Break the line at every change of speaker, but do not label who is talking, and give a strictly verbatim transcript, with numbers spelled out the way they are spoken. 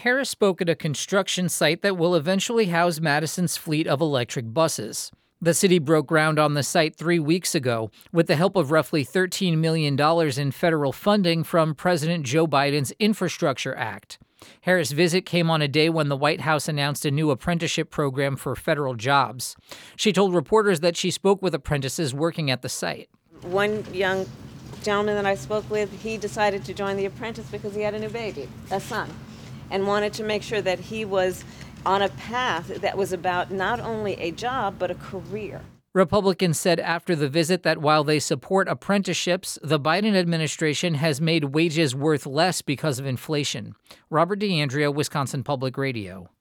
Harris spoke at a construction site that will eventually house Madison's fleet of electric buses. The city broke ground on the site three weeks ago with the help of roughly thirteen million dollars in federal funding from President Joe Biden's Infrastructure Act. Harris' visit came on a day when the White House announced a new apprenticeship program for federal jobs. She told reporters that she spoke with apprentices working at the site.
One young gentleman that I spoke with, he decided to join The Apprentice because he had a new baby, a son, and wanted to make sure that he was on a path that was about not only a job, but a career.
Republicans said after the visit that while they support apprenticeships, the Biden administration has made wages worth less because of inflation. Robert DeAndrea, Wisconsin Public Radio.